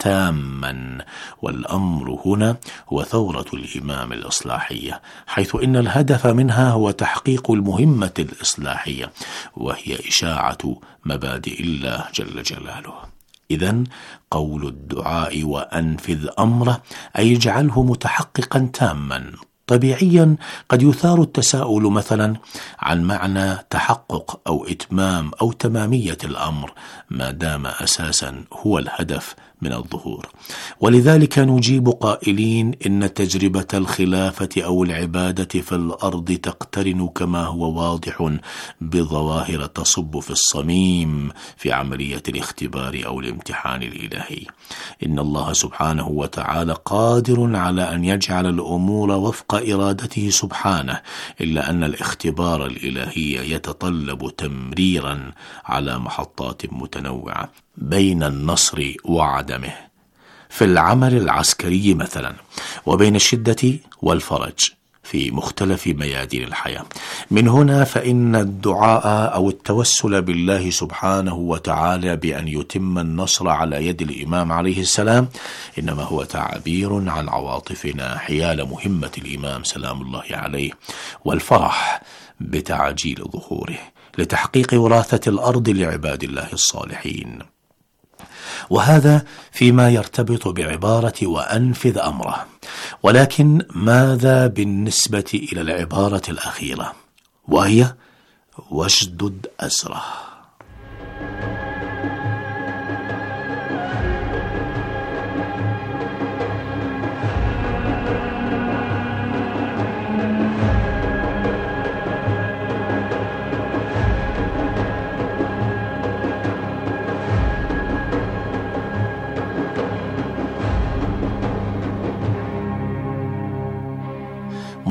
تاما، والأمر هنا هو ثورة الإمام الإصلاحية، حيث إن الهدف منها هو تحقيق المهمة الإصلاحية، وهي إشاعة مبادئ الله جل جلاله. إذن قول الدعاء وأنفذ أمره أي اجعله متحققا تاما. طبيعيا قد يثار التساؤل مثلا عن معنى تحقق أو إتمام أو تمامية الأمر ما دام أساسا هو الهدف من الظهور، ولذلك نجيب قائلين إن تجربة الخلافة أو العبادة في الأرض تقترن كما هو واضح بظواهر تصب في الصميم في عملية الاختبار أو الامتحان الإلهي. إن الله سبحانه وتعالى قادر على أن يجعل الأمور وفق إرادته سبحانه، إلا أن الاختبار الإلهي يتطلب تمريرا على محطات متنوعة بين النصر وعدمه في العمل العسكري مثلا، وبين الشدة والفرج في مختلف ميادين الحياة. من هنا فإن الدعاء أو التوسل بالله سبحانه وتعالى بأن يتم النصر على يد الإمام عليه السلام إنما هو تعبير عن عواطفنا حيال مهمة الإمام سلام الله عليه، والفرح بتعجيل ظهوره لتحقيق وراثة الأرض لعباد الله الصالحين. وهذا فيما يرتبط بعبارة وأنفذ أمره. ولكن ماذا بالنسبة إلى العبارة الأخيرة وهي واشدد أزره؟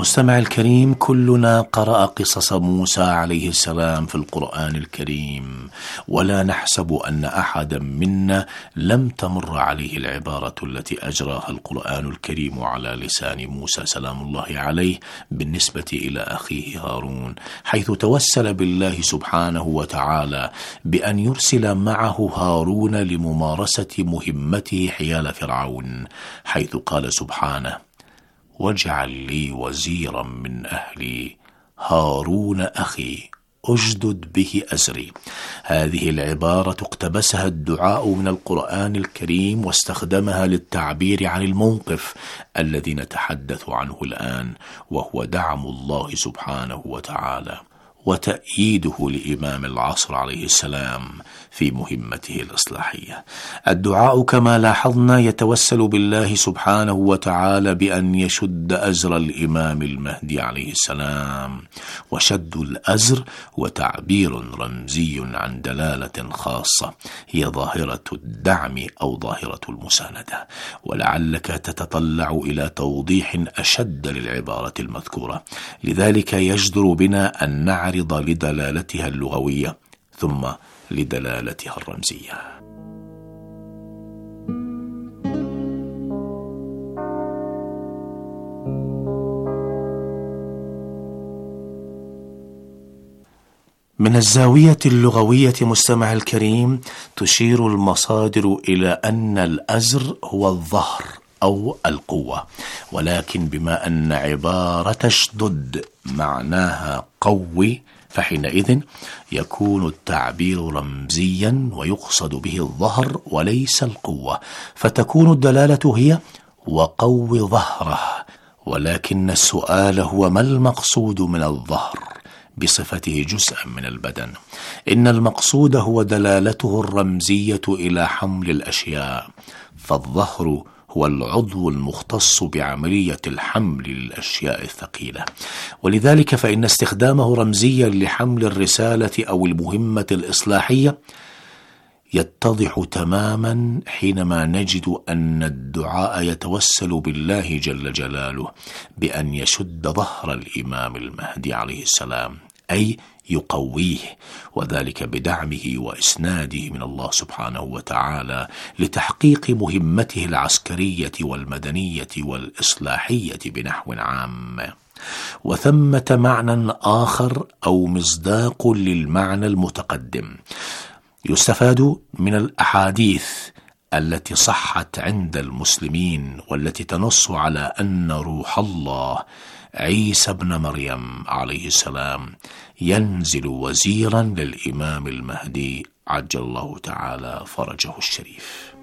مستمع الكريم، كلنا قرأ قصص موسى عليه السلام في القرآن الكريم، ولا نحسب أن أحدا منا لم تمر عليه العبارة التي أجراها القرآن الكريم على لسان موسى سلام الله عليه بالنسبة إلى أخيه هارون، حيث توسل بالله سبحانه وتعالى بأن يرسل معه هارون لممارسة مهمته حيال فرعون، حيث قال سبحانه: واجعل لي وزيرا من أهلي هارون أخي أشدد به أزري. هذه العبارة اقتبسها الدعاء من القرآن الكريم واستخدمها للتعبير عن الموقف الذي نتحدث عنه الآن، وهو دعم الله سبحانه وتعالى وتأييده لإمام العصر عليه السلام في مهمته الإصلاحية. الدعاء كما لاحظنا يتوسل بالله سبحانه وتعالى بأن يشد أزر الإمام المهدي عليه السلام، وشد الأزر وتعبير رمزي عن دلالة خاصة هي ظاهرة الدعم أو ظاهرة المساندة، ولعلك تتطلع إلى توضيح أشد للعبارة المذكورة، لذلك يجدر بنا أن نعرض لدلالتها اللغوية ثم لدلالتها الرمزية. من الزاوية اللغوية مستمع الكريم، تشير المصادر إلى أن الأزر هو الظهر أو القوة، ولكن بما أن عبارة اشدد معناها قوي، فحينئذ يكون التعبير رمزيا ويقصد به الظهر وليس القوة، فتكون الدلالة هي وقوي ظهره. ولكن السؤال هو: ما المقصود من الظهر بصفته جزءا من البدن؟ إن المقصود هو دلالته الرمزية إلى حمل الأشياء، فالظهر هو العضو المختص بعملية الحمل للأشياء الثقيلة، ولذلك فإن استخدامه رمزيا لحمل الرسالة أو المهمة الإصلاحية يتضح تماما حينما نجد أن الدعاء يتوسل بالله جل جلاله بأن يشد ظهر الإمام المهدي عليه السلام، أي يقويه، وذلك بدعمه وإسناده من الله سبحانه وتعالى لتحقيق مهمته العسكرية والمدنية والإصلاحية بنحو عام. وثمة معنى آخر أو مصداق للمعنى المتقدم يستفاد من الأحاديث التي صحت عند المسلمين والتي تنص على أن روح الله عيسى ابن مريم عليه السلام ينزل وزيرا للإمام المهدي عجل الله تعالى فرجه الشريف.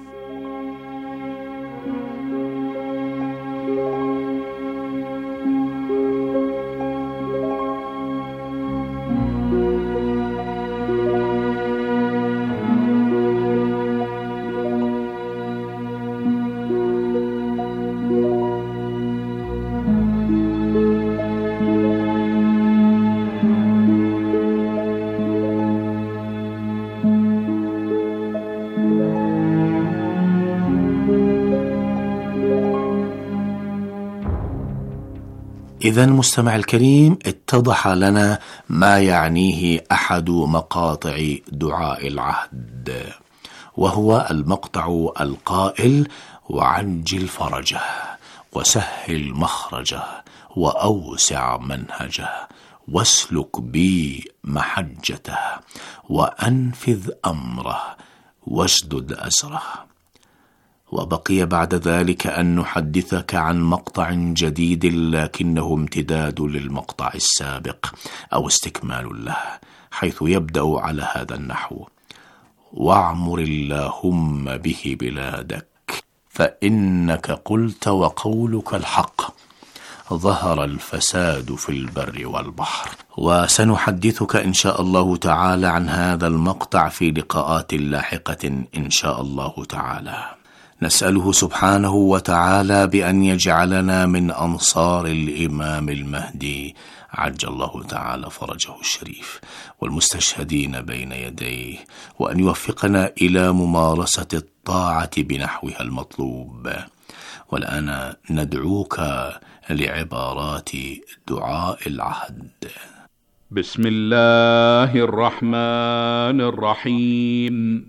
إذن مستمع الكريم، اتضح لنا ما يعنيه أحد مقاطع دعاء العهد، وهو المقطع القائل: وعجل فرجه وسهل مخرجه وأوسع منهجه واسلك بي محجته وأنفذ أمره واشدد أزره. وبقي بعد ذلك أن نحدثك عن مقطع جديد لكنه امتداد للمقطع السابق أو استكمال له، حيث يبدأ على هذا النحو: واعمر اللهم به بلادك فإنك قلت وقولك الحق، ظهر الفساد في البر والبحر. وسنحدثك إن شاء الله تعالى عن هذا المقطع في لقاءات لاحقة إن شاء الله تعالى. نسأله سبحانه وتعالى بأن يجعلنا من أنصار الإمام المهدي عجل الله تعالى فرجه الشريف والمستشهدين بين يديه، وأن يوفقنا إلى ممارسة الطاعة بنحوها المطلوب، والآن ندعوك لعبارات دعاء العهد. بسم الله الرحمن الرحيم.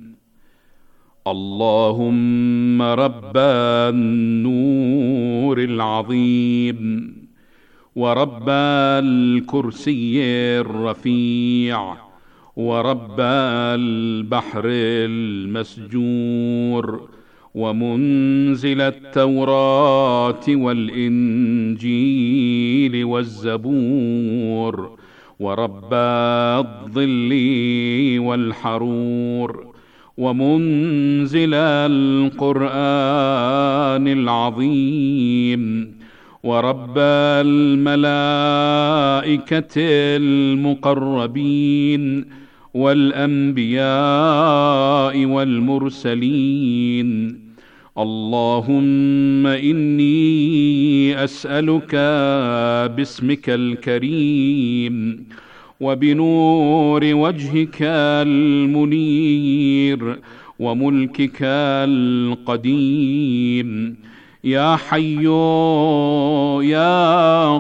اللهم رب النور العظيم ورب الكرسي الرفيع ورب البحر المسجور ومنزل التوراة والإنجيل والزبور ورب الظل والحرور ومنزل القرآن العظيم ورب الملائكة المقربين والأنبياء والمرسلين. اللهم إني أسألك باسمك الكريم وبنور وجهك المنير وملكك القديم يا حي يا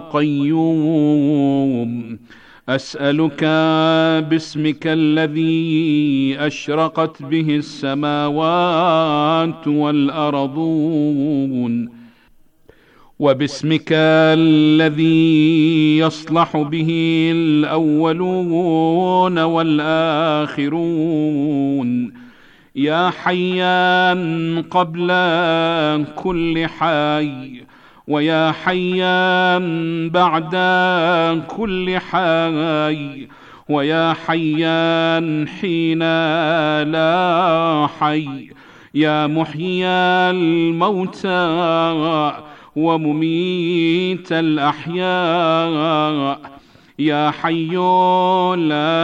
قيوم، أسألك باسمك الذي أشرقت به السماوات والأرضون، وباسمك الذي يصلح به الأولون والآخرون، يا حيان قبل كل حي ويا حيان بعد كل حي ويا حيان حين لا حي، يا محيي الموتى ومميت الأحياء، يا حي لا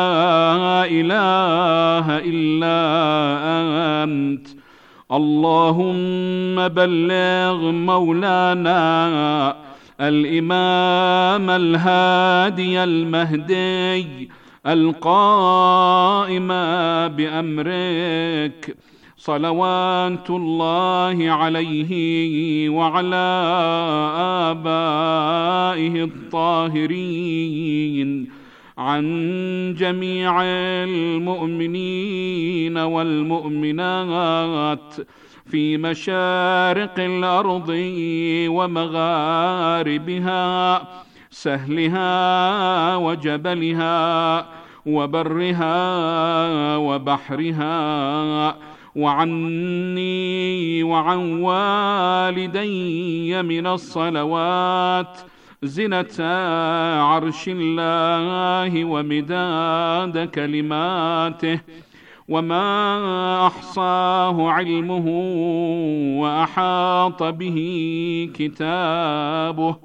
إله إلا أنت. اللهم بلغ مولانا الإمام الهادي المهدي القائم بأمرك صلوات الله عليه وعلى آبائه الطاهرين، عن جميع المؤمنين والمؤمنات في مشارق الأرض ومغاربها، سهلها وجبلها وبرها وبحرها، وعني وعن والدي من الصلوات زنة عرش الله ومداد كلماته، وما أحصاه علمه وأحاط به كتابه.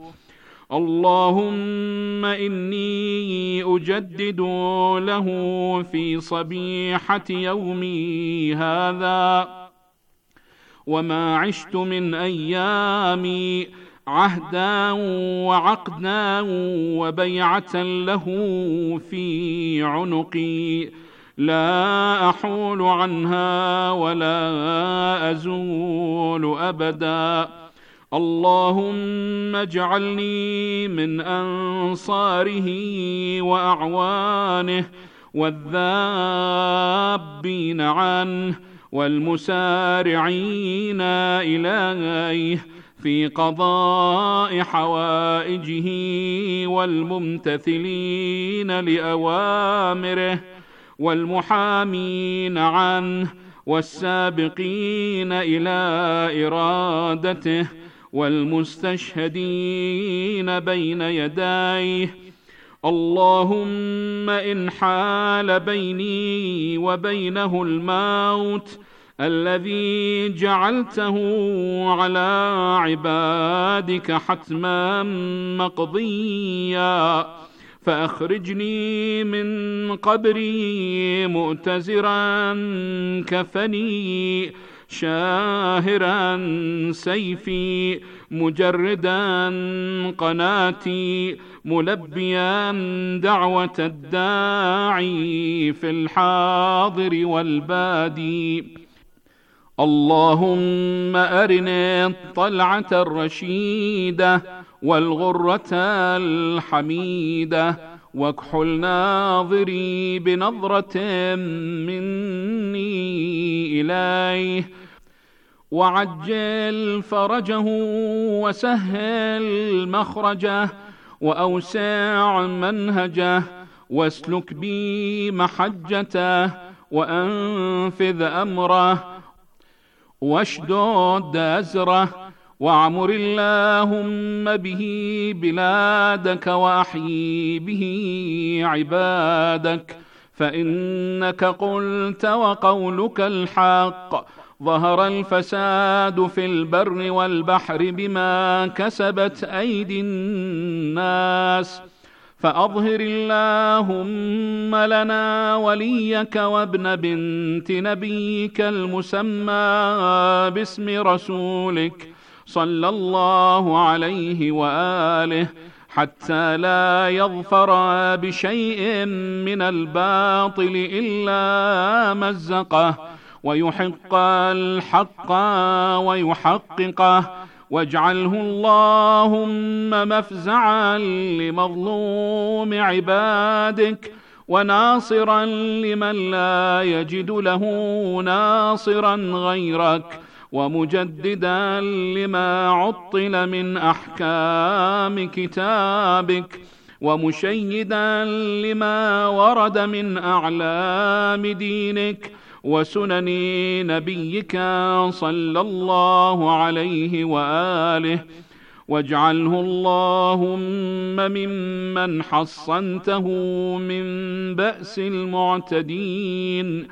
اللهم إني أجدد له في صبيحة يومي هذا وما عشت من أيامي عهدا وعقدا وبيعة له في عنقي، لا أحول عنها ولا أزول أبدا. اللهم اجعلني من أنصاره وأعوانه والذابين عنه والمسارعين إليه في قضاء حوائجه والممتثلين لأوامره والمحامين عنه والسابقين إلى إرادته والمستشهدين بين يديه. اللهم إن حال بيني وبينه الموت الذي جعلته على عبادك حتما مقضيا، فأخرجني من قبري مؤتزرا كفني، شاهرا سيفي، مجردا قناتي، ملبيا دعوة الداعي في الحاضر والبادي. اللهم أرنا الطلعة الرشيدة والغرة الحميدة، واكحل ناظري بنظرة مني إليه، وعجل فرجه وسهل مخرجه وأوسع منهجه، واسلك بي محجته وأنفذ أمره واشدد أزره، واعمر اللهم به بلادك وأحيي به عبادك، فإنك قلت وقولك الحق، ظهر الفساد في البر والبحر بما كسبت أيدي الناس، فأظهر اللهم لنا وليك وابن بنت نبيك المسمى باسم رسولك صلى الله عليه وآله، حتى لا يظفر بشيء من الباطل إلا مزقه، ويحق الحق ويحققه، واجعله اللهم مفزعا لمظلوم عبادك، وناصرا لمن لا يجد له ناصرا غيرك، ومجددا لما عطل من أحكام كتابك، ومشيدا لما ورد من أعلام دينك وسنن نبيك صلى الله عليه وآله، واجعله اللهم ممن حصنته من بأس المعتدين.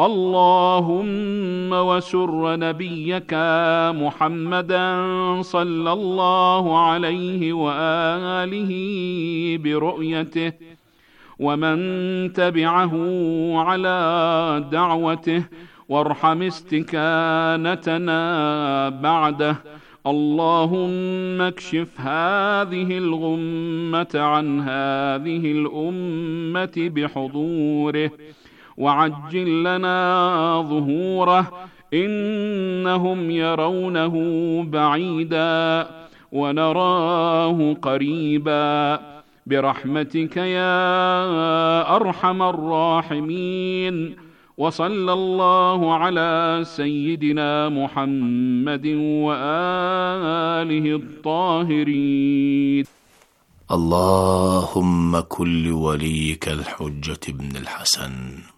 اللهم وسر نبيك محمدا صلى الله عليه وآله برؤيته، ومن تبعه على دعوته، وارحم استكانتنا بعده. اللهم اكشف هذه الغمة عن هذه الأمة بحضوره، وعجل لنا ظهوره، إنهم يرونه بعيدا ونراه قريبا، برحمتك يا أرحم الراحمين. وصلى الله على سيدنا محمد وآله الطاهرين. اللهم كن لوليك الحجة بن الحسن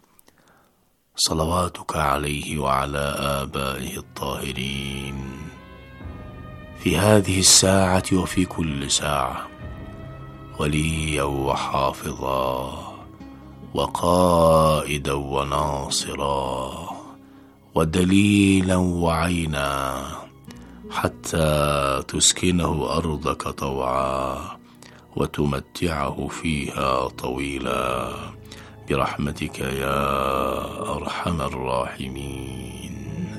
صلواتك عليه وعلى آبائه الطاهرين في هذه الساعة وفي كل ساعة وليا وحافظا وقائدا وناصرا ودليلا وعينا، حتى تسكنه أرضك طوعا وتمتعه فيها طويلا، برحمتك يا أرحم الراحمين.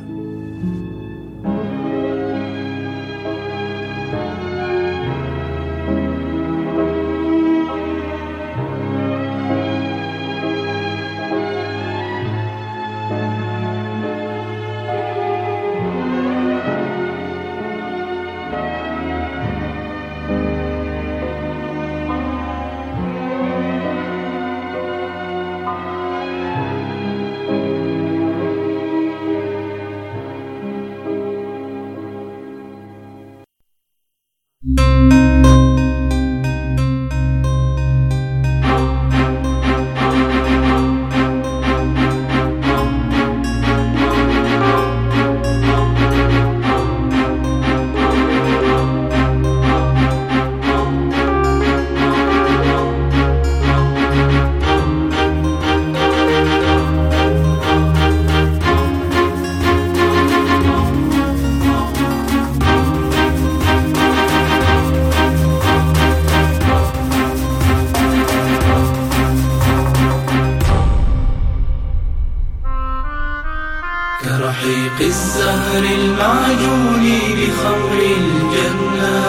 كرحيق الزهر المعجون بخمر الجنة،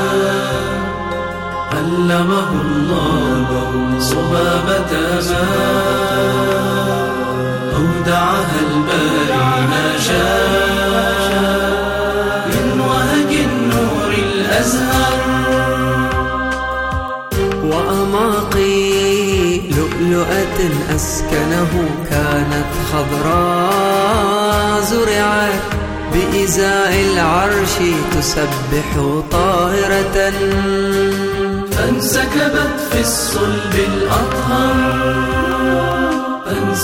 علمه الله صبابة ماء، أودعها الباري ما شاء، أسكنه كانت خضراء زرعت بإزاء العرش تسبح طاهرة فانسكبت في الصلب الأطهر